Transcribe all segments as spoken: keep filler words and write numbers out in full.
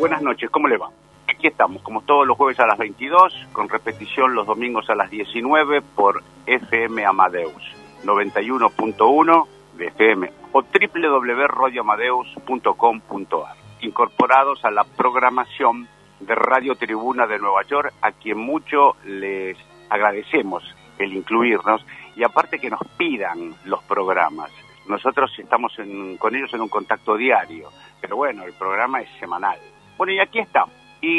buenas noches, ¿cómo le va? Aquí estamos, como todos los jueves a las veintidós, con repetición los domingos a las diecinueve por F M Amadeus, noventa y uno punto uno de F M o doble u doble u doble u punto radio amadeus punto com punto a r, incorporados a la programación de Radio Tribuna de Nueva York, a quien mucho les agradecemos el incluirnos y aparte que nos pidan los programas. Nosotros estamos en, con ellos en un contacto diario, pero bueno, el programa es semanal. Bueno, y aquí estamos.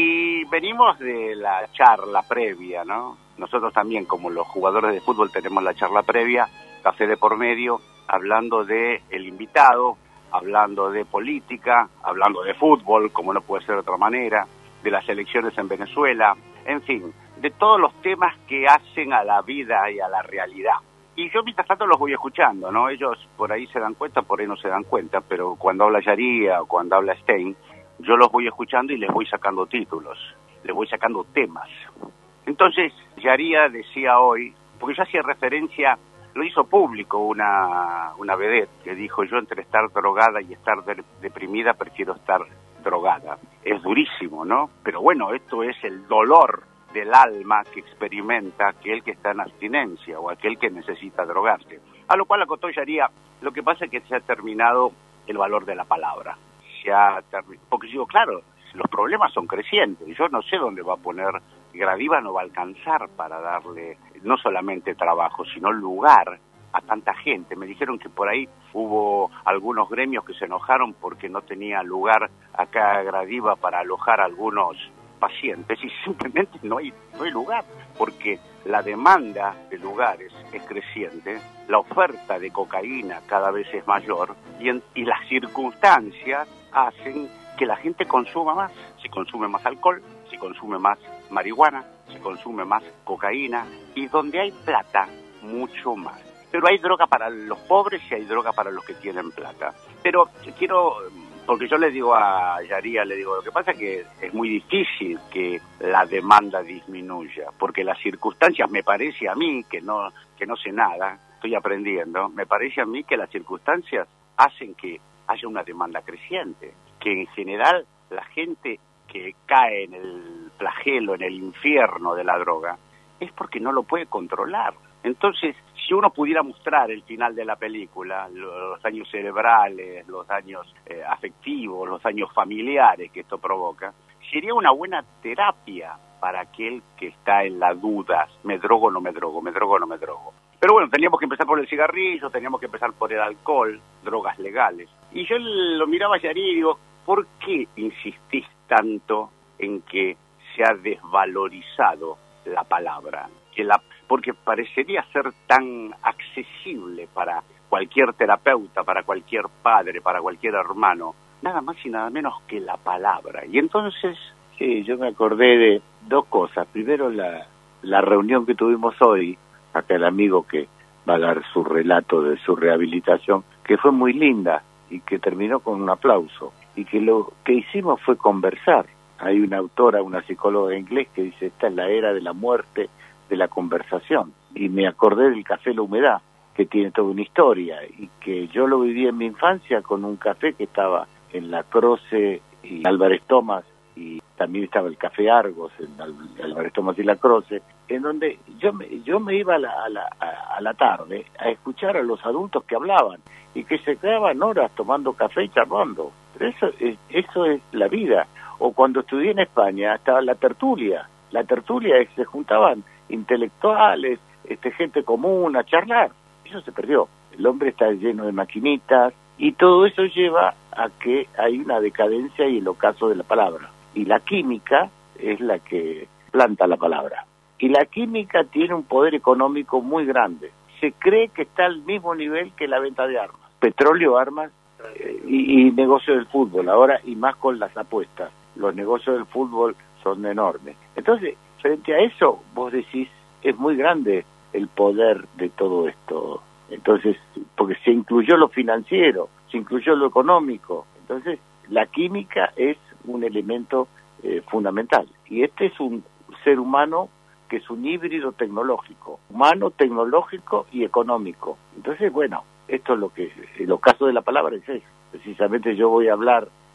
Y venimos de la charla previa, ¿no? Nosotros también, como los jugadores de fútbol, tenemos la charla previa, café de por medio, hablando de el invitado, hablando de política, hablando de fútbol, como no puede ser de otra manera, de las elecciones en Venezuela, en fin, de todos los temas que hacen a la vida y a la realidad. Y yo mientras tanto los voy escuchando, ¿no? Ellos por ahí se dan cuenta, por ahí no se dan cuenta, pero cuando habla Yaría o cuando habla Stein, yo los voy escuchando y les voy sacando títulos, les voy sacando temas. Entonces, Yaría decía hoy, porque yo hacía referencia, lo hizo público una, una vedette que dijo, yo entre estar drogada y estar de, deprimida prefiero estar drogada. Es durísimo, ¿no? Pero bueno, esto es el dolor del alma que experimenta aquel que está en abstinencia o aquel que necesita drogarse. A lo cual acotó Yaría, lo que pasa es que se ha terminado el valor de la palabra. Se ha termi- porque digo, claro, los problemas son crecientes. Yo no sé dónde va a poner, Gradiva no va a alcanzar para darle no solamente trabajo, sino lugar a tanta gente. Me dijeron que por ahí hubo algunos gremios que se enojaron porque no tenía lugar acá Gradiva para alojar a algunos pacientes y simplemente no hay, no hay lugar, porque la demanda de lugares es creciente, la oferta de cocaína cada vez es mayor y, en, y las circunstancias hacen que la gente consuma más. Se consume más alcohol, se consume más marihuana, se consume más cocaína y donde hay plata, mucho más. Pero hay droga para los pobres y hay droga para los que tienen plata. Pero quiero, porque yo le digo a Yaría, le digo, lo que pasa es que es muy difícil que la demanda disminuya, porque las circunstancias, me parece a mí, que no, que no sé nada, estoy aprendiendo, me parece a mí que las circunstancias hacen que haya una demanda creciente, que en general la gente que cae en el flagelo, en el infierno de la droga, es porque no lo puede controlar. Entonces, si uno pudiera mostrar el final de la película, los daños cerebrales, los daños eh, afectivos, los daños familiares que esto provoca, sería una buena terapia para aquel que está en la duda, me drogo o no me drogo, me drogo o no me drogo. Pero bueno, teníamos que empezar por el cigarrillo, teníamos que empezar por el alcohol, drogas legales. Y yo lo miraba a Yaría y digo, ¿por qué insistís tanto en que se ha desvalorizado la palabra? Que la, porque parecería ser tan accesible para cualquier terapeuta, para cualquier padre, para cualquier hermano, nada más y nada menos que la palabra. Y entonces, sí, yo me acordé de dos cosas. Primero, la, la reunión que tuvimos hoy, acá el amigo que va a dar su relato de su rehabilitación, que fue muy linda y que terminó con un aplauso. Y que lo que hicimos fue conversar. Hay una autora, una psicóloga inglés que dice, esta es la era de la muerte, de la conversación. Y me acordé del Café La Humedad, que tiene toda una historia, y que yo lo viví en mi infancia con un café que estaba en La Croce y Álvarez Tomás, y también estaba el Café Argos en Álvarez Tomás y La Croce, en donde yo me, yo me iba a la, a, la, a la tarde a escuchar a los adultos que hablaban, y que se quedaban horas tomando café y charlando. Pero eso es, eso es la vida. O cuando estudié en España estaba la tertulia, la tertulia es que se juntaban intelectuales, este, gente común a charlar. Eso se perdió. El hombre está lleno de maquinitas y todo eso lleva a que hay una decadencia y el ocaso de la palabra. Y la química es la que planta la palabra. Y la química tiene un poder económico muy grande. Se cree que está al mismo nivel que la venta de armas. Petróleo, armas eh, y, y negocio del fútbol. Ahora, y más con las apuestas. Los negocios del fútbol son enormes. Entonces, frente a eso, vos decís, es muy grande el poder de todo esto. Entonces, porque se incluyó lo financiero, se incluyó lo económico. Entonces, la química es un elemento eh, fundamental. Y este es un ser humano que es un híbrido tecnológico, humano, tecnológico y económico. Entonces, bueno, esto es lo que, el ocaso de la palabra es eso. Precisamente yo voy a hablar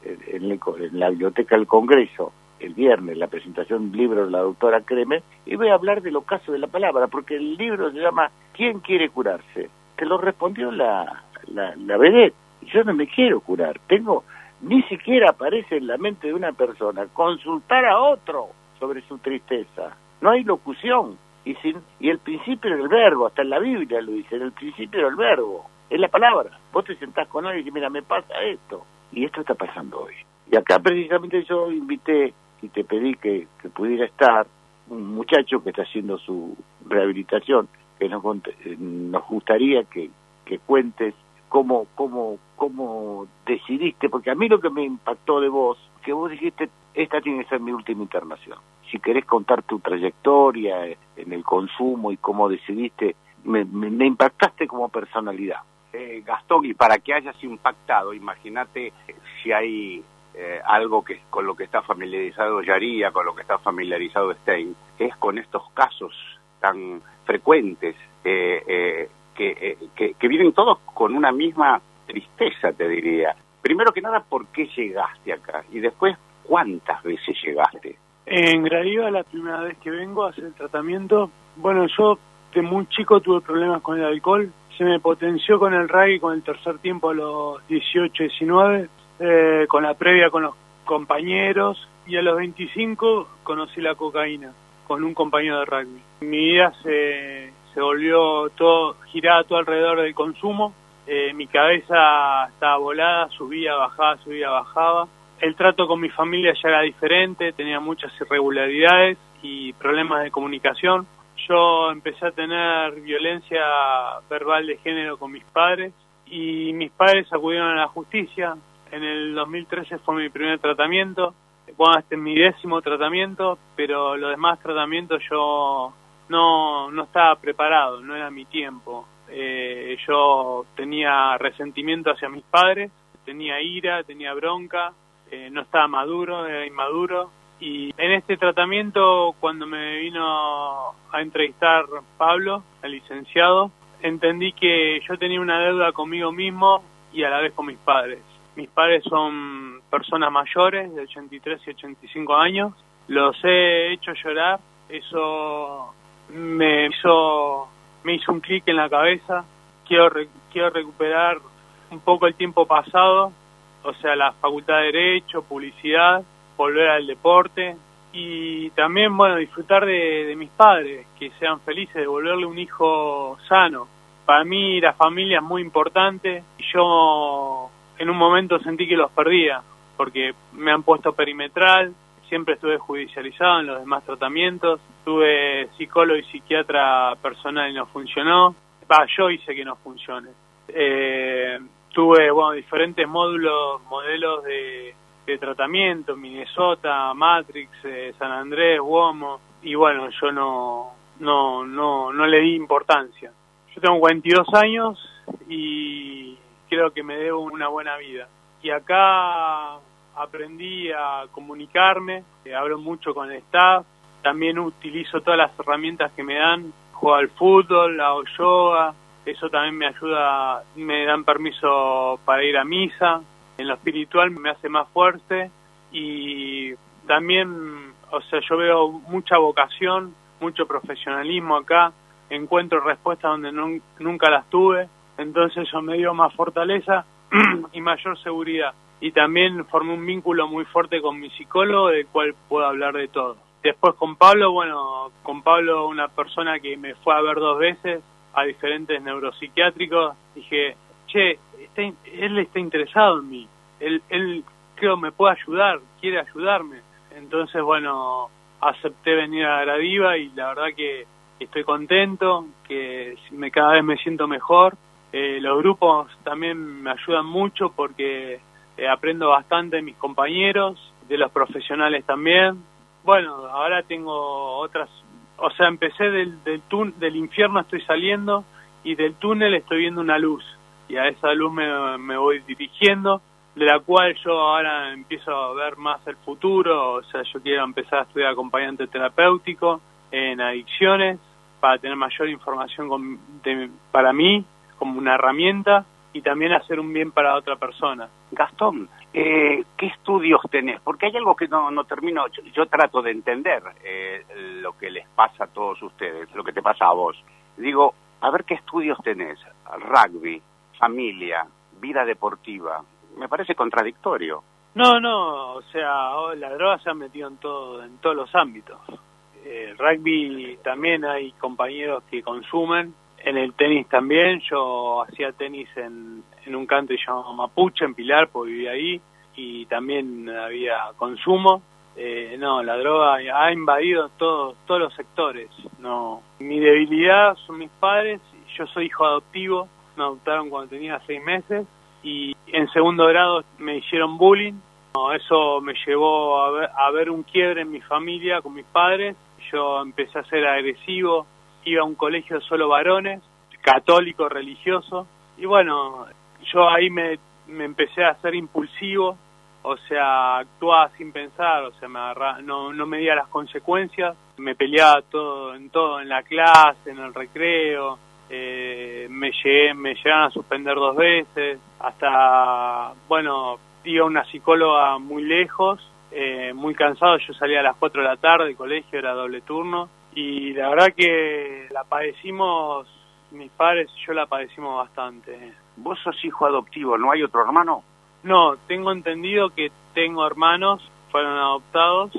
en, el, en la biblioteca del Congreso el viernes la presentación de un libro de la doctora Kremer, y voy a hablar del ocaso de la palabra, porque el libro se llama ¿Quién quiere curarse? Te lo respondió la, la, la vedette. Yo no me quiero curar, tengo, ni siquiera aparece en la mente de una persona consultar a otro sobre su tristeza. No hay locución, y, sin, y el principio del verbo, hasta en la Biblia lo dice, el principio del verbo, es la palabra. Vos te sentás con alguien y dices, mira, me pasa esto, y esto está pasando hoy. Y acá precisamente yo invité y te pedí que, que pudiera estar un muchacho que está haciendo su rehabilitación, que nos, nos gustaría que, que cuentes cómo, cómo, cómo decidiste, porque a mí lo que me impactó de vos, que vos dijiste, esta tiene que ser mi última internación. Si querés contar tu trayectoria en el consumo y cómo decidiste, me, me, me impactaste como personalidad. Eh, Gastón, y para que hayas impactado, imagínate si hay eh, algo que con lo que está familiarizado Yaría, con lo que está familiarizado Stein, es con estos casos tan frecuentes eh, eh, que, eh, que, que vienen todos con una misma tristeza, te diría. Primero que nada, ¿por qué llegaste acá? Y después, ¿cuántas veces llegaste? En Gradiva, la primera vez que vengo a hacer el tratamiento, bueno, yo de muy chico tuve problemas con el alcohol, se me potenció con el rugby, con el tercer tiempo a los dieciocho, diecinueve, eh, con la previa con los compañeros, y a los veinticinco conocí la cocaína con un compañero de rugby. Mi vida se, se volvió todo, giraba todo alrededor del consumo, eh, mi cabeza estaba volada, subía, bajaba, subía, bajaba. El trato con mi familia ya era diferente, tenía muchas irregularidades y problemas de comunicación. Yo empecé a tener violencia verbal de género con mis padres y mis padres acudieron a la justicia. En el dos mil trece fue mi primer tratamiento. Bueno, este es mi décimo tratamiento, pero los demás tratamientos yo no, no estaba preparado, no era mi tiempo. Eh, yo tenía resentimiento hacia mis padres, tenía ira, tenía bronca, eh, no estaba maduro, era inmaduro. Y en este tratamiento, cuando me vino a entrevistar Pablo, el licenciado, entendí que yo tenía una deuda conmigo mismo y a la vez con mis padres. Mis padres son personas mayores, de ochenta y tres y ochenta y cinco años. Los he hecho llorar. Eso me hizo, me hizo un clic en la cabeza. Quiero, re, quiero recuperar un poco el tiempo pasado, o sea, la facultad de Derecho, publicidad, volver al deporte y también, bueno, disfrutar de, de mis padres, que sean felices, devolverle un hijo sano. Para mí la familia es muy importante y yo en un momento sentí que los perdía porque me han puesto perimetral, siempre estuve judicializado en los demás tratamientos, tuve psicólogo y psiquiatra personal y no funcionó, bah, yo hice que no funcione. Eh, tuve, bueno, diferentes módulos, modelos de de tratamiento, Minnesota, Matrix, eh, San Andrés, Uomo, y bueno, yo no, no, no, no le di importancia. Yo tengo cuarenta y dos años y creo que me debo una buena vida. Y acá aprendí a comunicarme, eh, hablo mucho con el staff, también utilizo todas las herramientas que me dan, juego al fútbol, hago yoga, eso también me ayuda, me dan permiso para ir a misa. En lo espiritual me hace más fuerte y también, o sea, yo veo mucha vocación, mucho profesionalismo acá, encuentro respuestas donde no, nunca las tuve, entonces eso me dio más fortaleza y mayor seguridad. Y también formé un vínculo muy fuerte con mi psicólogo, del cual puedo hablar de todo. Después con Pablo, bueno, con Pablo, una persona que me fue a ver dos veces a diferentes neuropsiquiátricos, dije, che, está, él está interesado en mí, él, él creo me puede ayudar, quiere ayudarme. Entonces, bueno, acepté venir a Gradiva y la verdad que estoy contento, que me, cada vez me siento mejor. Eh, los grupos también me ayudan mucho porque eh, aprendo bastante de mis compañeros, de los profesionales también. Bueno, ahora tengo otras, o sea, empecé del, del, tun, del infierno, estoy saliendo y del túnel estoy viendo una luz. Y a esa luz me, me voy dirigiendo, de la cual yo ahora empiezo a ver más el futuro, o sea, yo quiero empezar a estudiar acompañante terapéutico en adicciones, para tener mayor información con, de, para mí, como una herramienta, y también hacer un bien para otra persona. Gastón, eh, ¿qué estudios tenés? Porque hay algo que no, no termino, yo, yo trato de entender eh, lo que les pasa a todos ustedes, lo que te pasa a vos. Digo, a ver qué estudios tenés, rugby, familia, vida deportiva, me parece contradictorio. No, no, o sea, la droga se ha metido en todo, en todos los ámbitos. El rugby también hay compañeros que consumen, en el tenis también, yo hacía tenis en, en un country llamado Mapuche, en Pilar, porque vivía ahí, y también había consumo. Eh, no, la droga ha invadido todos todos los sectores. No, mi debilidad son mis padres, yo soy hijo adoptivo, me adoptaron cuando tenía seis meses, y en segundo grado me hicieron bullying. No, eso me llevó a ver, a ver un quiebre en mi familia con mis padres. Yo empecé a ser agresivo, iba a un colegio de solo varones, católico, religioso, y bueno, yo ahí me, me empecé a ser impulsivo, o sea, actuaba sin pensar, o sea, me agarraba, no, no medía las consecuencias, me peleaba todo en todo, en la clase, en el recreo, eh, me llegué, me llegaron a suspender dos veces, hasta, bueno, iba a una psicóloga muy lejos, eh, muy cansado, yo salía a las cuatro de la tarde, el colegio era doble turno, y la verdad que la padecimos, mis padres y yo la padecimos bastante. ¿Vos sos hijo adoptivo, no hay otro hermano? No, tengo entendido que tengo hermanos, fueron adoptados,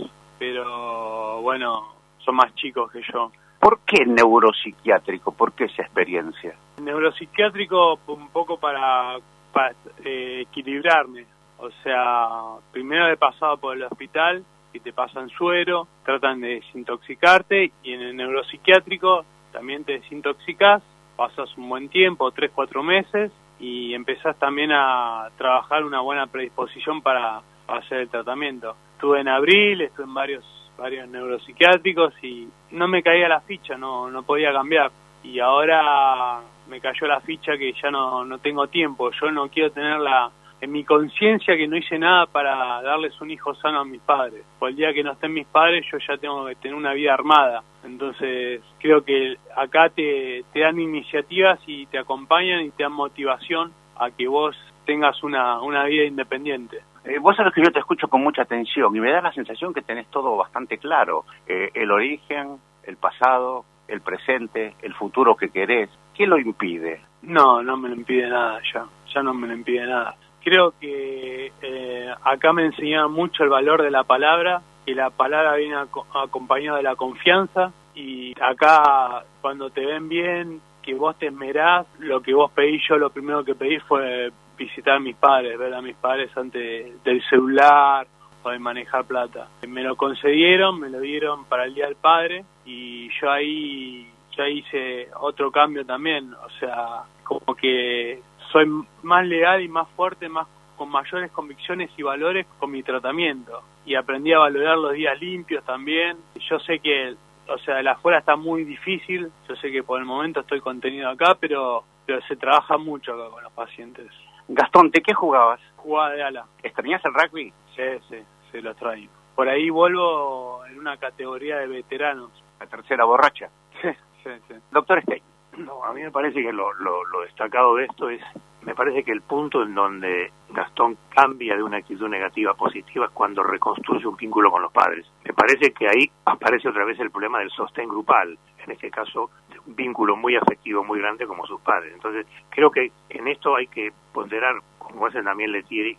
pero bueno, son más chicos que yo. ¿Por qué neuropsiquiátrico? ¿Por qué esa experiencia? Neuropsiquiátrico un poco para, para eh, equilibrarme. O sea, primero he pasado por el hospital, que te pasan suero, tratan de desintoxicarte, y en el neuropsiquiátrico también te desintoxicás, pasas un buen tiempo, tres, cuatro meses, y empezás también a trabajar una buena predisposición para, para hacer el tratamiento. Estuve en abril, estuve en varios, varios neuropsiquiátricos y no me caía la ficha, no, no podía cambiar. Y ahora me cayó la ficha que ya no, no tengo tiempo, yo no quiero tener la... en mi conciencia que no hice nada para darles un hijo sano a mis padres. Por el día que no estén mis padres, yo ya tengo que tener una vida armada. Entonces, creo que acá te, te dan iniciativas y te acompañan y te dan motivación a que vos tengas una, una vida independiente. Eh, vos sabés que yo te escucho con mucha atención y me da la sensación que tenés todo bastante claro. Eh, el origen, el pasado, el presente, el futuro que querés. ¿Qué lo impide? No, no me lo impide nada ya. Ya no me lo impide nada. Creo que eh, acá me enseñaron mucho el valor de la palabra, que la palabra viene ac- acompañada de la confianza, y acá cuando te ven bien, que vos te esmerás, lo que vos pedís, yo lo primero que pedí fue visitar a mis padres, ver a mis padres antes del celular o de manejar plata. Me lo concedieron, me lo dieron para el Día del Padre, y yo ahí ya hice otro cambio también, o sea, como que soy más leal y más fuerte, más con mayores convicciones y valores con mi tratamiento. Y aprendí a valorar los días limpios también. Yo sé que, o sea, el afuera está muy difícil. Yo sé que por el momento estoy contenido acá, pero, pero se trabaja mucho acá con los pacientes. Gastón, ¿de qué jugabas? Jugaba de ala. ¿Extrañás el rugby? Sí, sí, sí, lo extraño. Por ahí vuelvo en una categoría de veteranos. La tercera borracha. Sí, sí, sí. Doctor Stein. No, a mí me parece que lo, lo, lo destacado de esto es, me parece que el punto en donde Gastón cambia de una actitud negativa a positiva es cuando reconstruye un vínculo con los padres. Me parece que ahí aparece otra vez el problema del sostén grupal, en este caso un vínculo muy afectivo, muy grande como sus padres. Entonces, creo que en esto hay que ponderar, como hacen también Letieri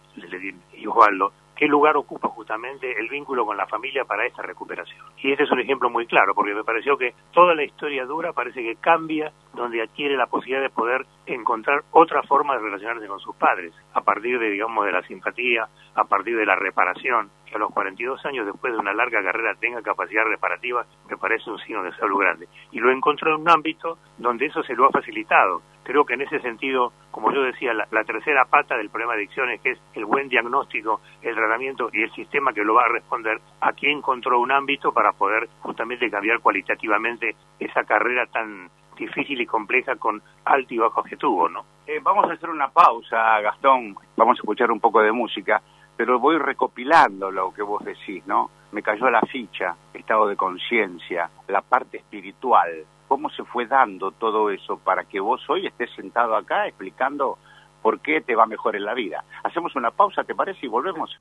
y Osvaldo, qué lugar ocupa justamente el vínculo con la familia para esta recuperación. Y ese es un ejemplo muy claro, porque me pareció que toda la historia dura parece que cambia donde adquiere la posibilidad de poder encontrar otra forma de relacionarse con sus padres, a partir de, digamos, de la simpatía, a partir de la reparación. Que a los cuarenta y dos años, después de una larga carrera, tenga capacidad reparativa, me parece un signo de salud grande. Y lo encontró en un ámbito donde eso se lo ha facilitado. Creo que en ese sentido, como yo decía, la, la tercera pata del problema de adicciones, que es el buen diagnóstico, el tratamiento y el sistema que lo va a responder, aquí encontró un ámbito para poder justamente cambiar cualitativamente esa carrera tan difícil y compleja con alto y bajo que tuvo, ¿no? Eh, vamos a hacer una pausa, Gastón. Vamos a escuchar un poco de música, pero voy recopilando lo que vos decís, ¿no? Me cayó la ficha, estado de conciencia, la parte espiritual. ¿Cómo se fue dando todo eso para que vos hoy estés sentado acá explicando por qué te va mejor en la vida. Hacemos una pausa, ¿te parece? Y volvemos.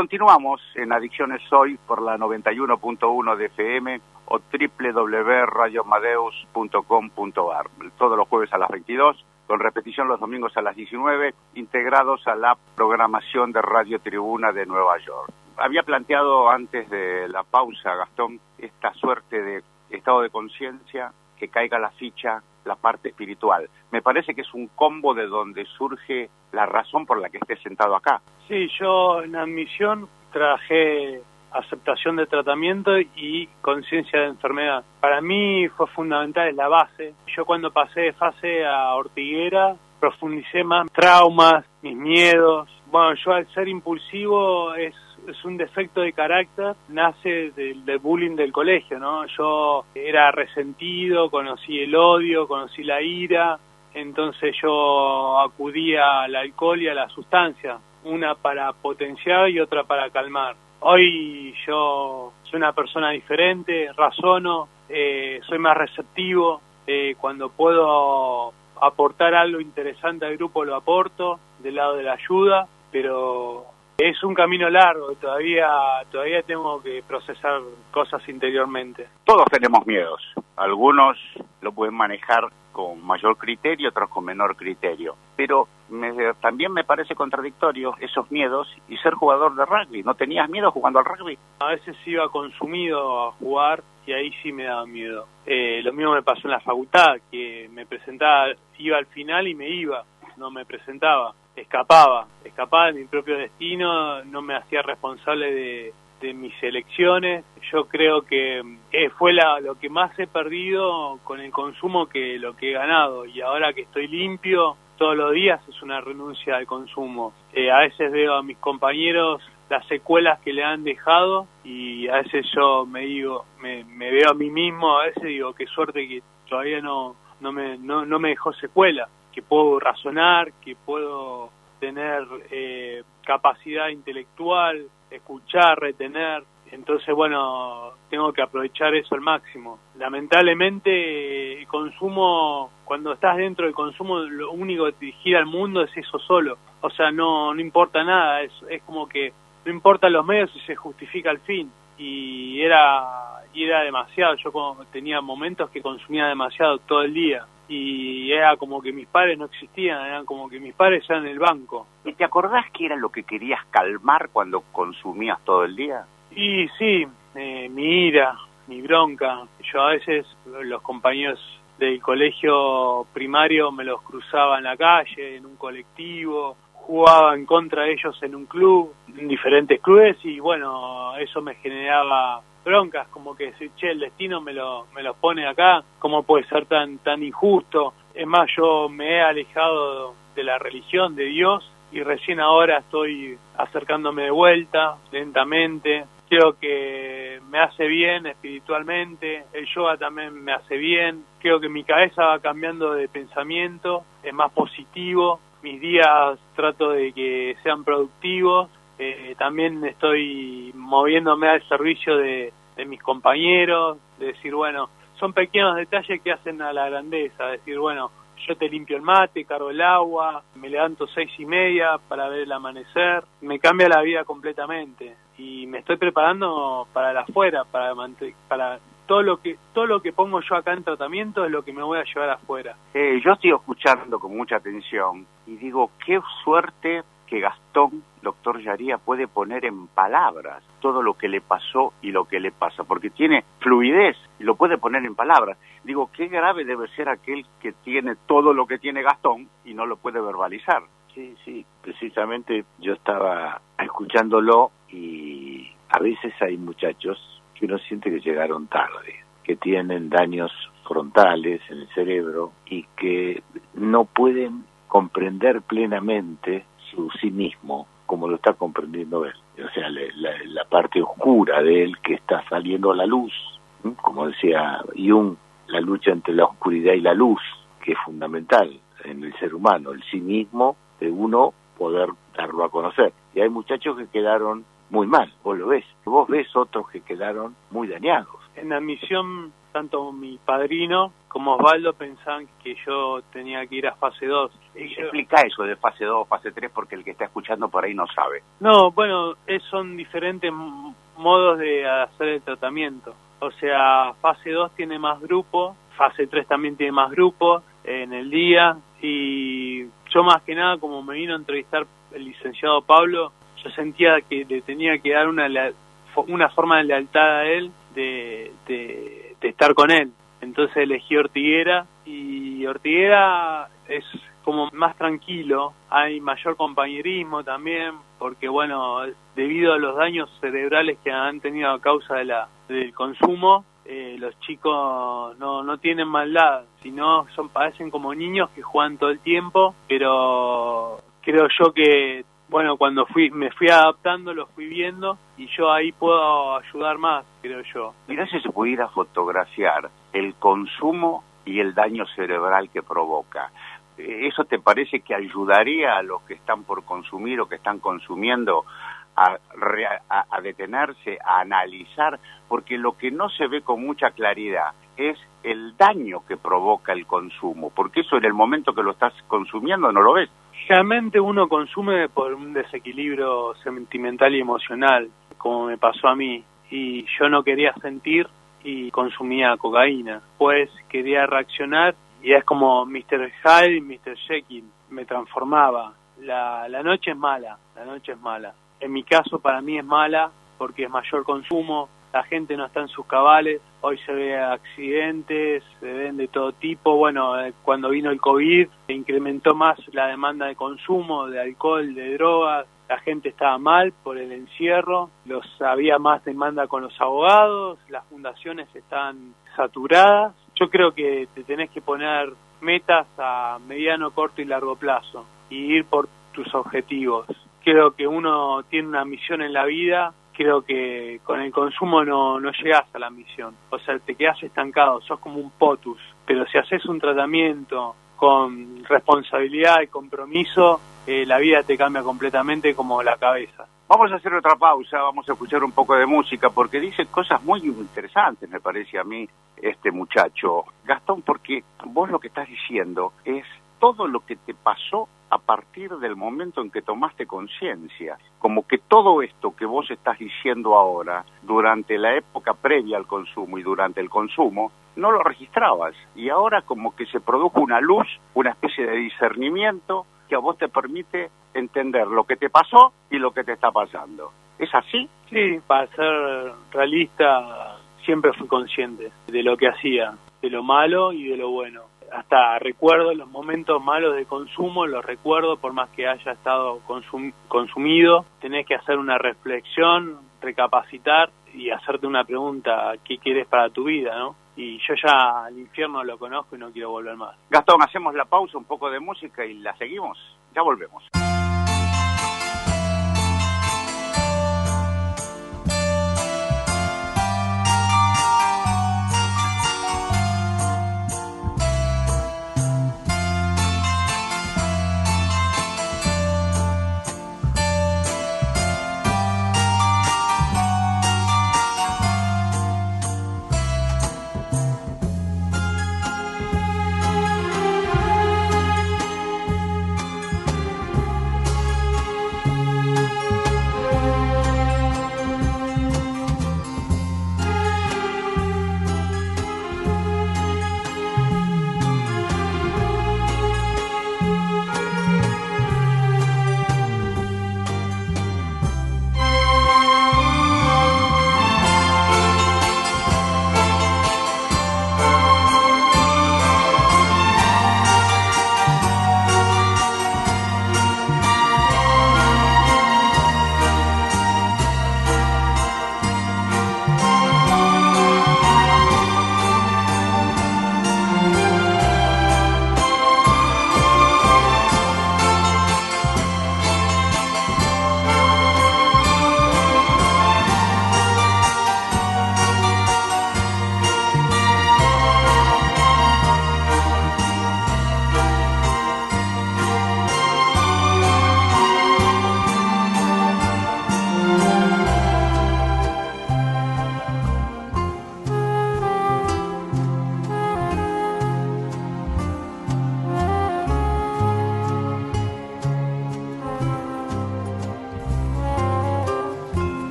continuamos en Adicciones Hoy por la noventa y uno punto uno de F M o doble u doble u doble u punto radio amadeus punto com punto a r. Todos los jueves a las veintidós, con repetición los domingos a las diecinueve, integrados a la programación de Radio Tribuna de Nueva York. Había planteado antes de la pausa, Gastón, esta suerte de estado de conciencia, que caiga la ficha, la parte espiritual. Me parece que es un combo de donde surge la razón por la que estés sentado acá. Sí, yo en admisión trabajé aceptación de tratamiento y conciencia de enfermedad. Para mí fue fundamental, es la base. Yo cuando pasé de fase a ortiguera, profundicé más traumas, mis miedos. Bueno, yo al ser impulsivo es, es un defecto de carácter, nace del, del bullying del colegio, ¿no? Yo era resentido, conocí el odio, conocí la ira, entonces yo acudía al alcohol y a la sustancia, una para potenciar y otra para calmar. Hoy yo soy una persona diferente, razono, eh, soy más receptivo, eh, cuando puedo aportar algo interesante al grupo lo aporto, del lado de la ayuda, pero es un camino largo, todavía todavía tengo que procesar cosas interiormente. Todos tenemos miedos, algunos lo pueden manejar con mayor criterio, otros con menor criterio, pero me, también me parece contradictorio esos miedos y ser jugador de rugby. ¿No tenías miedo jugando al rugby? A veces iba consumido a jugar y ahí sí me daba miedo. Eh, lo mismo me pasó en la facultad, que me presentaba, iba al final y me iba, no me presentaba, escapaba, escapaba de mi propio destino, no me hacía responsable de, de mis elecciones. Yo creo que eh, fue la, lo que más he perdido con el consumo que lo que he ganado, y ahora que estoy limpio todos los días es una renuncia al consumo. Eh, a veces veo a mis compañeros las secuelas que le han dejado y a veces yo me digo, me, me veo a mí mismo, a veces digo qué suerte que todavía no no me no, no me dejó secuela, que puedo razonar, que puedo tener eh, capacidad intelectual, escuchar, retener. Entonces, bueno, tengo que aprovechar eso al máximo. Lamentablemente, el consumo, cuando estás dentro del consumo, lo único que te gira al mundo es eso solo. O sea, no no importa nada, es, es como que no importan los medios y se justifica el fin. Y era, y era demasiado, yo como tenía momentos que consumía demasiado todo el día. Y era como que mis padres no existían, eran como que mis padres eran el banco. ¿Y te acordás qué era lo que querías calmar cuando consumías todo el día? Y sí, eh, mi ira, mi bronca. Yo a veces los compañeros del colegio primario me los cruzaba en la calle, en un colectivo, jugaba en contra de ellos en un club, en diferentes clubes, y bueno, eso me generaba broncas, como que decir, che, el destino me lo me lo pone acá, ¿cómo puede ser tan tan injusto? Es más, yo me he alejado de la religión, de Dios, y recién ahora estoy acercándome de vuelta, lentamente. Creo que me hace bien espiritualmente, el yoga también me hace bien, creo que mi cabeza va cambiando de pensamiento, es más positivo, mis días trato de que sean productivos, eh, también estoy moviéndome al servicio de, de mis compañeros, de decir, bueno, son pequeños detalles que hacen a la grandeza, decir, bueno, yo te limpio el mate, cargo el agua, me levanto seis y media para ver el amanecer, me cambia la vida completamente y me estoy preparando para la afuera, para para todo lo que todo lo que pongo yo acá en tratamiento es lo que me voy a llevar afuera. Eh, yo estoy escuchando con mucha atención y digo, qué suerte que Gastón, doctor Yaría, puede poner en palabras todo lo que le pasó y lo que le pasa, porque tiene fluidez y lo puede poner en palabras. Digo, qué grave debe ser aquel que tiene todo lo que tiene Gastón y no lo puede verbalizar. Sí, sí, precisamente yo estaba escuchándolo y a veces hay muchachos que uno siente que llegaron tarde, que tienen daños frontales en el cerebro y que no pueden comprender plenamente su sí mismo como lo está comprendiendo él. O sea, la, la, la parte oscura de él que está saliendo a la luz, ¿sí? Como decía Jung, la lucha entre la oscuridad y la luz, que es fundamental en el ser humano, el sí mismo de uno poder darlo a conocer. Y hay muchachos que quedaron muy mal, vos lo ves. Vos ves otros que quedaron muy dañados. En la misión tanto mi padrino como Osvaldo pensaban que yo tenía que ir a fase dos. Explica eso de fase dos, fase tres, porque el que está escuchando por ahí no sabe. No, bueno, es, son diferentes modos de hacer el tratamiento. O sea, fase dos tiene más grupos, fase tres también tiene más grupos en el día, y yo más que nada, como me vino a entrevistar el licenciado Pablo, yo sentía que le tenía que dar una, una forma de lealtad a él, de, de, de estar con él. Entonces elegí Ortiguera, y Ortiguera es como más tranquilo, hay mayor compañerismo también, porque bueno, debido a los daños cerebrales que han tenido a causa de la del consumo, eh, los chicos no, no tienen maldad, sino son parecen como niños que juegan todo el tiempo, pero creo yo que bueno, cuando fui me fui adaptando, lo fui viendo, y yo ahí puedo ayudar más, creo yo. Mirá si se pudiera fotografiar el consumo y el daño cerebral que provoca. ¿Eso te parece que ayudaría a los que están por consumir o que están consumiendo a, a, a detenerse, a analizar? Porque lo que no se ve con mucha claridad es el daño que provoca el consumo, porque eso en el momento que lo estás consumiendo no lo ves. Realmente uno consume por un desequilibrio sentimental y emocional, como me pasó a mí, y yo no quería sentir y consumía cocaína, pues quería reaccionar, y es como mister Hyde y mister Jekyll, me transformaba. La, la noche es mala, la noche es mala. En mi caso, para mí es mala, porque es mayor consumo, la gente no está en sus cabales, hoy se ve accidentes, se ven de todo tipo. Bueno, cuando vino el COVID, se incrementó más la demanda de consumo, de alcohol, de drogas, la gente estaba mal por el encierro, los había más demanda con los abogados, las fundaciones estaban saturadas. Yo creo que te tenés que poner metas a mediano, corto y largo plazo y ir por tus objetivos. Creo que uno tiene una misión en la vida, creo que con el consumo no, no llegás a la misión, o sea, te quedás estancado, sos como un potus, pero si haces un tratamiento con responsabilidad y compromiso, eh, la vida te cambia completamente como la cabeza. Vamos a hacer otra pausa, vamos a escuchar un poco de música, porque dice cosas muy interesantes, me parece a mí, este muchacho. Gastón, porque vos lo que estás diciendo es todo lo que te pasó a partir del momento en que tomaste conciencia. Como que todo esto que vos estás diciendo ahora, durante la época previa al consumo y durante el consumo, no lo registrabas. Y ahora como que se produjo una luz, una especie de discernimiento que a vos te permite entender lo que te pasó y lo que te está pasando. ¿Es así? Sí, para ser realista, siempre fui consciente de lo que hacía, de lo malo y de lo bueno. Hasta recuerdo los momentos malos de consumo, los recuerdo por más que haya estado consum- consumido. Tenés que hacer una reflexión, recapacitar y hacerte una pregunta: ¿qué quieres para tu vida, no? Y yo ya al infierno lo conozco y no quiero volver más. Gastón, hacemos la pausa, un poco de música y la seguimos. Ya volvemos.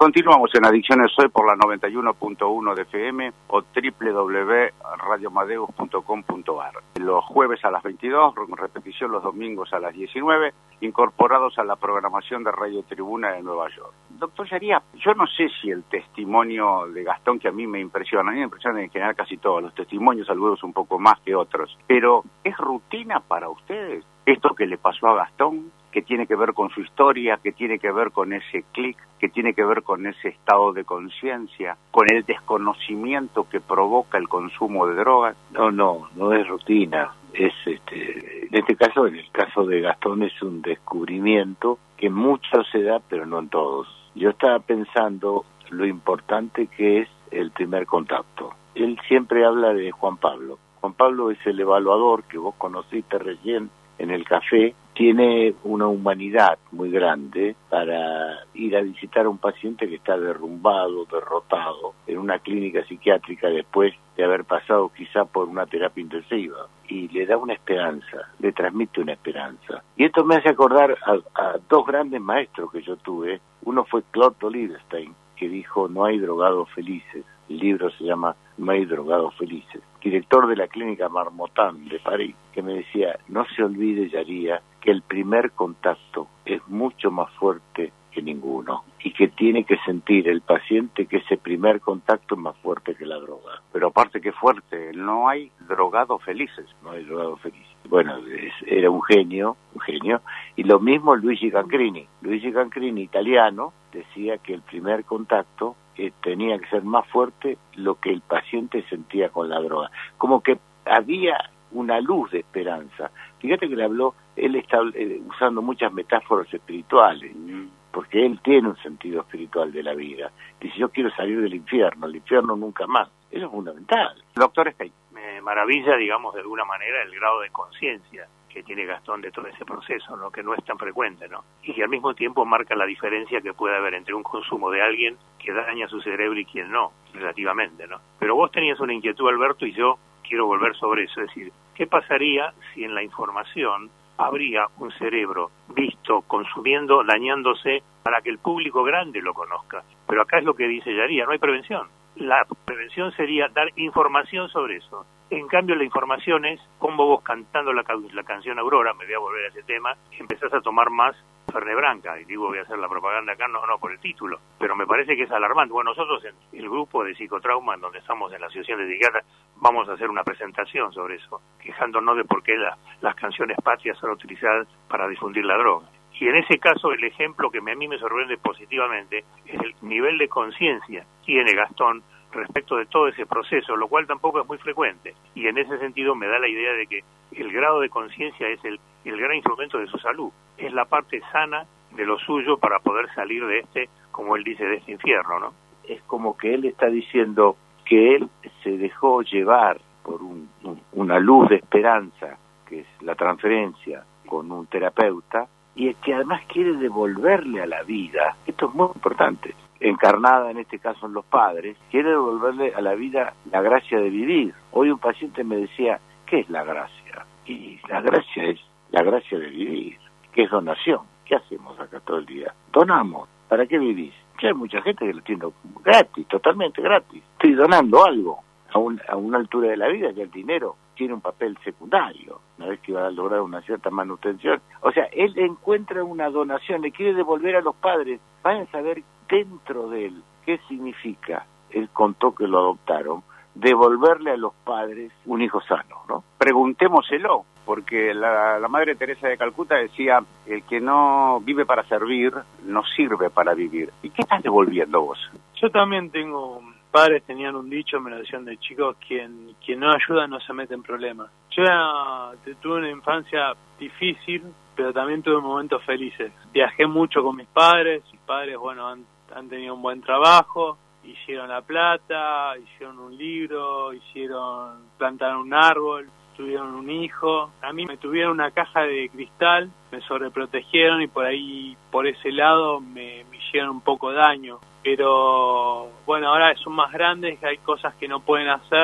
Continuamos en Adicciones Hoy por la noventa y uno punto uno de F M o doble u doble u doble u punto radio amadeus punto com punto a r. Los jueves a las veintidós, con repetición los domingos a las diecinueve, incorporados a la programación de Radio Tribuna de Nueva York. Doctor Yaría, yo no sé si el testimonio de Gastón, que a mí me impresiona, a mí me impresiona en general casi todos los testimonios, algunos un poco más que otros, pero ¿es rutina para ustedes esto que le pasó a Gastón? Que tiene que ver con su historia, que tiene que ver con ese clic, que tiene que ver con ese estado de conciencia, con el desconocimiento que provoca el consumo de drogas. No, no, no es rutina. Es este, en este caso, en el caso de Gastón, es un descubrimiento que mucho se da, pero no en todos. Yo estaba pensando lo importante que es el primer contacto. Él siempre habla de Juan Pablo. Juan Pablo es el evaluador que vos conociste recién en el café. Tiene una humanidad muy grande para ir a visitar a un paciente que está derrumbado, derrotado, en una clínica psiquiátrica después de haber pasado quizá por una terapia intensiva. Y le da una esperanza, le transmite una esperanza. Y esto me hace acordar a, a dos grandes maestros que yo tuve. Uno fue Claude Lieberstein, que dijo, no hay drogados felices. El libro se llama No hay drogados felices. Director de la clínica Marmottan de París, que me decía, no se olvide, Yaría, que el primer contacto es mucho más fuerte que ninguno y que tiene que sentir el paciente que ese primer contacto es más fuerte que la droga. Pero aparte que fuerte, no hay drogados felices. No hay drogados felices. Bueno, es, era un genio, un genio. Y lo mismo Luigi Cancrini. Luigi Cancrini, italiano, decía que el primer contacto eh, tenía que ser más fuerte lo que el paciente sentía con la droga. Como que había una luz de esperanza. Fíjate que le habló, él está eh, usando muchas metáforas espirituales, porque él tiene un sentido espiritual de la vida. Dice, yo quiero salir del infierno, el infierno nunca más. Eso es fundamental. Doctor Stein. Me maravilla, digamos, de alguna manera el grado de conciencia que tiene Gastón de todo ese proceso, ¿no? Que no es tan frecuente, ¿no? Y que al mismo tiempo marca la diferencia que puede haber entre un consumo de alguien que daña su cerebro y quien no, relativamente, ¿no? Pero vos tenías una inquietud, Alberto, y yo quiero volver sobre eso, es decir, ¿qué pasaría si en la información habría un cerebro visto, consumiendo, dañándose para que el público grande lo conozca? Pero acá es lo que dice Yaría, no hay prevención. La prevención sería dar información sobre eso. En cambio, la información es como vos cantando la, la canción Aurora, me voy a volver a ese tema, empezás a tomar más Fernet Branca, y digo, voy a hacer la propaganda acá, no, no por el título, pero me parece que es alarmante. Bueno, nosotros en el grupo de psicotrauma, en donde estamos en la Asociación de Psiquiatras, vamos a hacer una presentación sobre eso, quejándonos de por qué la, las canciones patrias son utilizadas para difundir la droga. Y en ese caso, el ejemplo que a mí me sorprende positivamente es el nivel de conciencia que tiene Gastón respecto de todo ese proceso, lo cual tampoco es muy frecuente. Y en ese sentido me da la idea de que el grado de conciencia es el, el gran instrumento de su salud. Es la parte sana de lo suyo para poder salir de este, como él dice, de este infierno, ¿no? Es como que él está diciendo que él se dejó llevar por un, un, una luz de esperanza, que es la transferencia con un terapeuta, y que además quiere devolverle a la vida, esto es muy importante, encarnada en este caso en los padres, quiere devolverle a la vida la gracia de vivir. Hoy un paciente me decía, ¿qué es la gracia? Y la gracia es la gracia de vivir, que es donación. ¿Qué hacemos acá todo el día? Donamos. ¿Para qué vivís? Que hay mucha gente que lo tiene gratis, totalmente gratis. Estoy donando algo a, un, a una altura de la vida que el dinero tiene un papel secundario, una vez que va a lograr una cierta manutención. O sea, él encuentra una donación, le quiere devolver a los padres. Vayan a saber dentro de él qué significa, él contó que lo adoptaron, devolverle a los padres un hijo sano, ¿no? Preguntémoselo, porque la, la Madre Teresa de Calcuta decía, el que no vive para servir, no sirve para vivir. ¿Y qué estás devolviendo vos? Yo también tengo, padres tenían un dicho, me lo decían de chicos, quien, quien no ayuda no se mete en problemas. Yo era, tuve una infancia difícil, pero también tuve momentos felices. Viajé mucho con mis padres, mis padres, bueno, han, han tenido un buen trabajo, hicieron la plata, hicieron un libro, hicieron, plantaron un árbol, tuvieron un hijo. A mí me tuvieron una caja de cristal, me sobreprotegieron y por ahí, por ese lado, me, me hicieron un poco daño. Pero bueno, ahora son más grandes, hay cosas que no pueden hacer y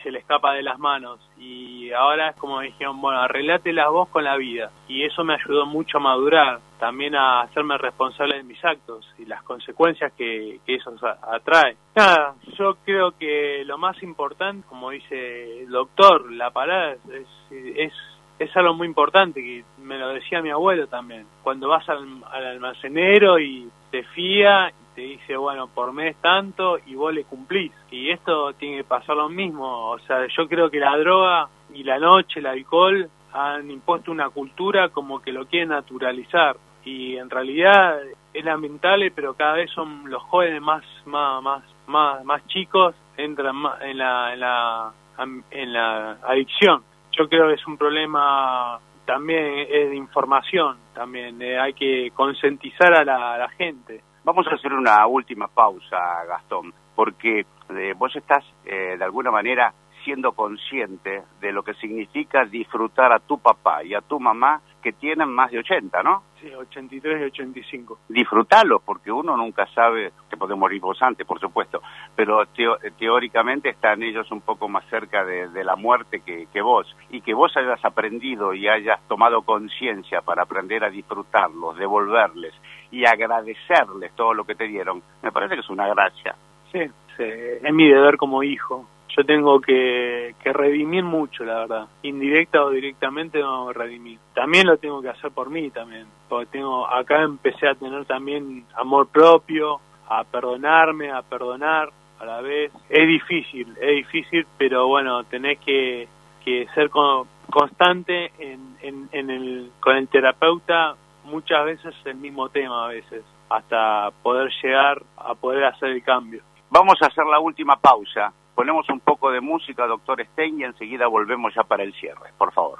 se le escapa de las manos. Y ahora es como dijeron, bueno, arreglátela vos con la vida. Y eso me ayudó mucho a madurar, también a hacerme responsable de mis actos y las consecuencias que, que eso atrae. Nada, yo creo que lo más importante, como dice el doctor, la palabra es, es, es algo muy importante, que me lo decía mi abuelo también. Cuando vas al, al almacenero y te fía, te dice, bueno, por mes tanto, y vos le cumplís. Y esto tiene que pasar lo mismo. O sea, yo creo que la droga y la noche, el alcohol, han impuesto una cultura como que lo quieren naturalizar. Y en realidad es lamentable, pero cada vez son los jóvenes más más más más, más chicos entran en la, en la en la adicción. Yo creo que es un problema también es de información, también eh, hay que concientizar a la, a la gente. Vamos a hacer una última pausa, Gastón, porque eh, vos estás eh, de alguna manera siendo consciente de lo que significa disfrutar a tu papá y a tu mamá, que tienen más de ochenta, ¿no? Sí, ochenta y tres y ochenta y cinco. Disfrutalo, porque uno nunca sabe, te podés morir vos antes, por supuesto, pero teo, teóricamente están ellos un poco más cerca de, de la muerte que, que vos, y que vos hayas aprendido y hayas tomado conciencia para aprender a disfrutarlos, devolverles y agradecerles todo lo que te dieron, me parece que es una gracia. Sí, sí, es mi deber como hijo. Yo tengo que, que redimir mucho, la verdad. Indirecta o directamente no redimir. También lo tengo que hacer por mí también. Porque tengo, acá empecé a tener también amor propio, a perdonarme, a perdonar a la vez. Es difícil, es difícil, pero bueno, tenés que, que ser con, constante en, en, en el, con el terapeuta, muchas veces el mismo tema a veces, hasta poder llegar a poder hacer el cambio. Vamos a hacer la última pausa. Ponemos un poco de música, doctor Stein, y enseguida volvemos ya para el cierre, por favor.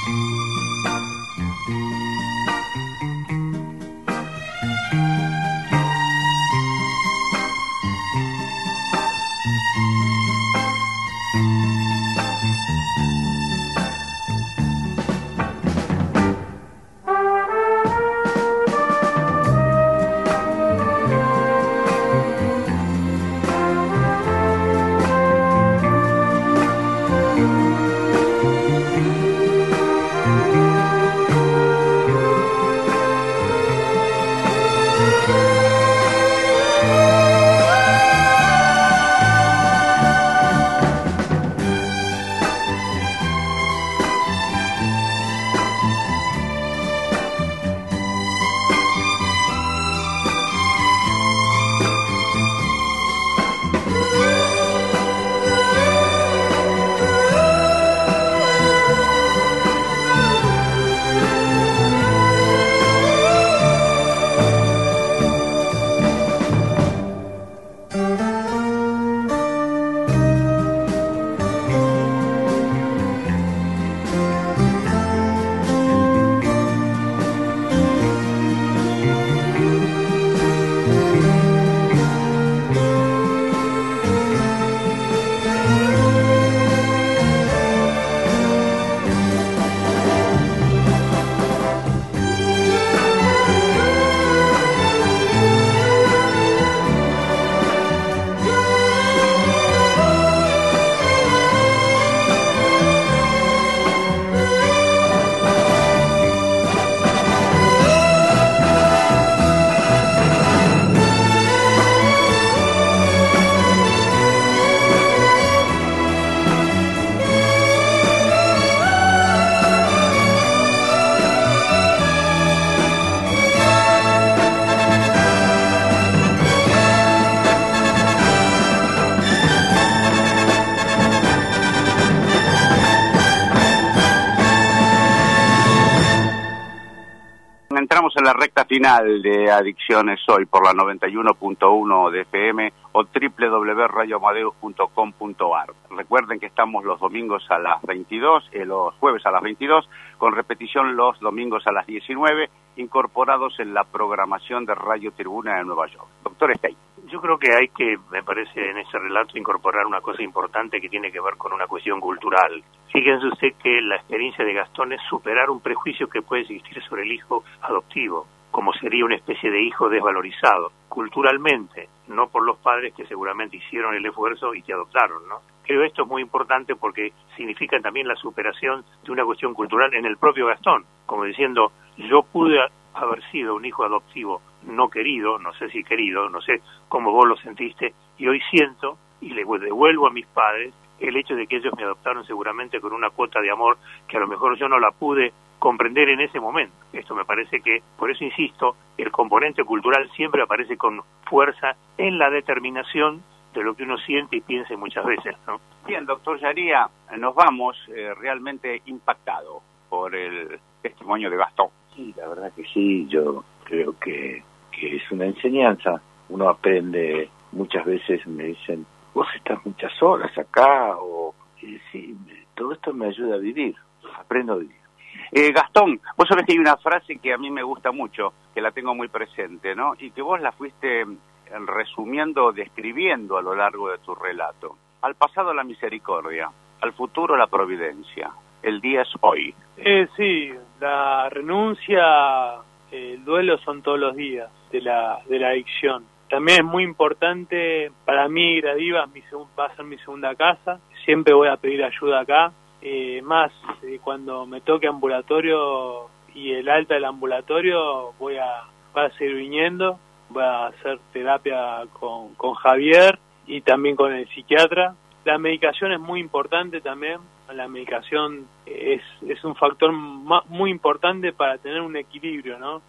Entramos en la recta final de Adicciones Hoy por la noventa y uno punto uno de F M o doble u doble u doble u punto radio amadeus punto com punto a r. Recuerden que estamos los domingos a las veintidós, eh, los jueves a las veintidós, con repetición los domingos a las diecinueve, incorporados en la programación de Radio Tribuna de Nueva York. Doctor Stein. Yo creo que hay que, me parece, en ese relato incorporar una cosa importante que tiene que ver con una cuestión cultural. Fíjense usted que la experiencia de Gastón es superar un prejuicio que puede existir sobre el hijo adoptivo, como sería una especie de hijo desvalorizado, culturalmente, no por los padres que seguramente hicieron el esfuerzo y te adoptaron, ¿no? Creo esto es muy importante porque significa también la superación de una cuestión cultural en el propio Gastón, como diciendo, yo pude haber sido un hijo adoptivo no querido, no sé si querido, no sé cómo vos lo sentiste, y hoy siento y le devuelvo a mis padres el hecho de que ellos me adoptaron seguramente con una cuota de amor que a lo mejor yo no la pude comprender en ese momento. Esto me parece que, por eso insisto, el componente cultural siempre aparece con fuerza en la determinación de lo que uno siente y piensa muchas veces, ¿no? Bien, doctor Yaría, nos vamos eh, realmente impactado por el testimonio de Gastón. Sí, la verdad que sí, yo creo que, que es una enseñanza. Uno aprende, muchas veces me dicen, vos estás muchas horas acá, o y sí, todo esto me ayuda a vivir, aprendo a vivir. Eh, Gastón, vos sabés que hay una frase que a mí me gusta mucho, que la tengo muy presente, ¿no? Y que vos la fuiste resumiendo, describiendo a lo largo de tu relato. Al pasado la misericordia, al futuro la providencia, el día es hoy. Eh, sí, la renuncia, eh, el duelo son todos los días de la de la adicción. También es muy importante para mí, Gradiva, mi va a ser mi segunda casa, siempre voy a pedir ayuda acá, eh, más eh, cuando me toque ambulatorio y el alta del ambulatorio voy a, voy a seguir viniendo, voy a hacer terapia con, con Javier y también con el psiquiatra. La medicación es muy importante también, la medicación es, es un factor muy importante para tener un equilibrio, ¿no?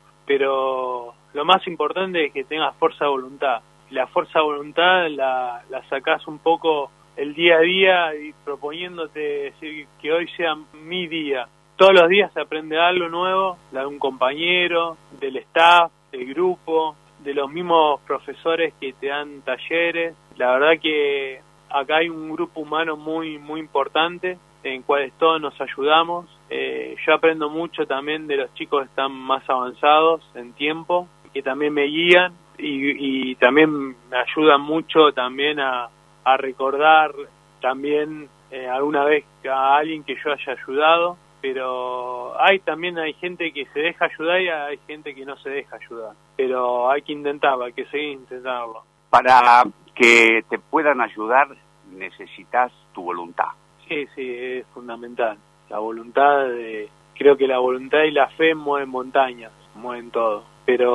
Pero lo más importante es que tengas fuerza de voluntad. Y la fuerza de voluntad la, la sacás un poco el día a día y proponiéndote decir que hoy sea mi día. Todos los días se aprende algo nuevo, la de un compañero, del staff, del grupo, de los mismos profesores que te dan talleres. La verdad que acá hay un grupo humano muy muy importante en cuales todos nos ayudamos. Eh, yo aprendo mucho también de los chicos que están más avanzados en tiempo, que también me guían y, y también me ayudan mucho también a, a recordar también eh, alguna vez a alguien que yo haya ayudado, pero hay también hay gente que se deja ayudar y hay gente que no se deja ayudar, pero hay que intentarlo, hay que seguir intentarlo. Para que te puedan ayudar necesitas tu voluntad. Sí, sí, es fundamental. La voluntad, de, creo que la voluntad y la fe mueven montañas, mueven todo.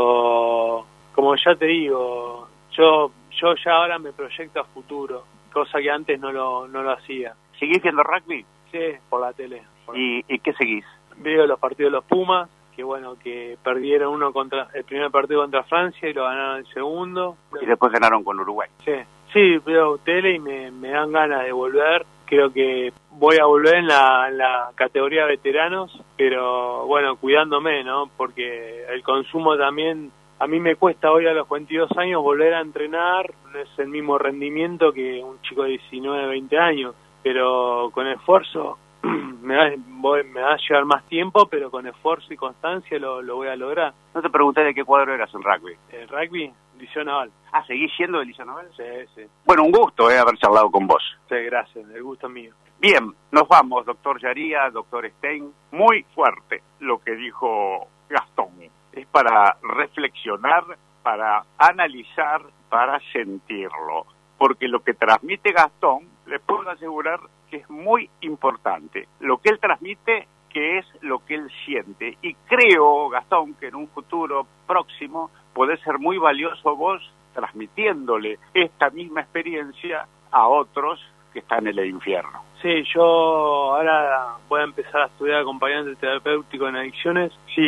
Pero, como ya te digo, yo yo ya ahora me proyecto a futuro, cosa que antes no lo no lo hacía. ¿Seguís viendo rugby? Sí, por la tele. Por ¿Y, ¿Y qué seguís? Veo los partidos de los Pumas, que bueno, que perdieron uno contra el primer partido contra Francia y lo ganaron el segundo. Y después ganaron con Uruguay. Sí, sí, veo tele y me, me dan ganas de volver. Creo que voy a volver en la, en la categoría de veteranos, pero bueno, cuidándome, ¿no? Porque el consumo también, a mí me cuesta hoy a los cuarenta y dos años volver a entrenar, no es el mismo rendimiento que un chico de diecinueve, veinte años, pero con esfuerzo me va, voy, me va a llevar más tiempo, pero con esfuerzo y constancia lo, lo voy a lograr. No te pregunté de qué cuadro eras en rugby. El rugby, Liceo Naval. Ah, ¿seguís siendo del Liceo Naval? Sí, sí. Bueno, un gusto eh, haber charlado con vos. Sí, gracias, el gusto es mío. Bien, nos vamos, doctor Yaría, doctor Stein. Muy fuerte lo que dijo Gastón. Es para reflexionar, para analizar, para sentirlo. Porque lo que transmite Gastón, les puedo asegurar que es muy importante. Lo que él transmite, que es lo que él siente. Y creo, Gastón, que en un futuro próximo puede ser muy valioso vos transmitiéndole esta misma experiencia a otros que están en el infierno. Sí, yo ahora voy a empezar a estudiar acompañante terapéutico en adicciones. Si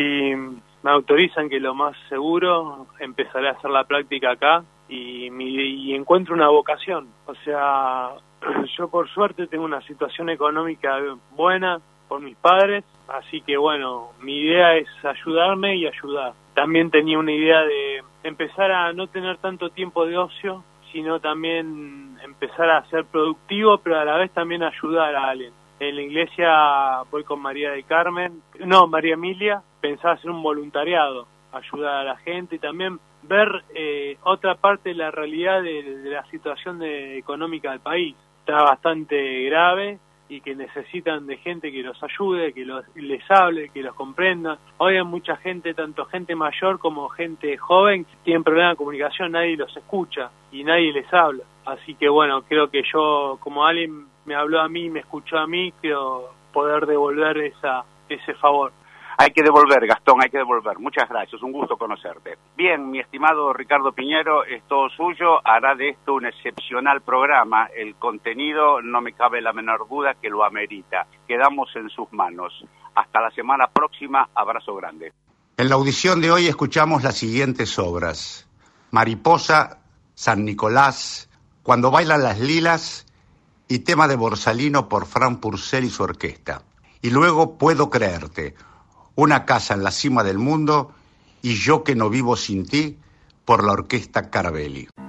me autorizan, que lo más seguro, empezaré a hacer la práctica acá y, mi, y encuentro una vocación. O sea, yo por suerte tengo una situación económica buena por mis padres, así que bueno, mi idea es ayudarme y ayudar. También tenía una idea de empezar a no tener tanto tiempo de ocio, sino también empezar a ser productivo, pero a la vez también ayudar a alguien. En la iglesia voy con María de Carmen, no, María Emilia, pensaba hacer un voluntariado, ayudar a la gente y también ver eh, otra parte de la realidad de, de la situación de, económica del país. Está bastante grave y que necesitan de gente que los ayude, que los, les hable, que los comprenda. Hoy hay mucha gente, tanto gente mayor como gente joven, que tienen problemas de comunicación, nadie los escucha y nadie les habla. Así que bueno, creo que yo, como alguien me habló a mí, me escuchó a mí, quiero poder devolver esa ese favor. Hay que devolver, Gastón, hay que devolver. Muchas gracias, un gusto conocerte. Bien, mi estimado Ricardo Piñero, es todo suyo. Hará de esto un excepcional programa. El contenido, no me cabe la menor duda que lo amerita. Quedamos en sus manos. Hasta la semana próxima, abrazo grande. En la audición de hoy escuchamos las siguientes obras: Mariposa, San Nicolás, Cuando bailan las lilas y Tema de Borsalino por Fran Purcell y su orquesta. Y luego Puedo creerte, Una casa en la cima del mundo y Yo que no vivo sin ti por la orquesta Carabelli.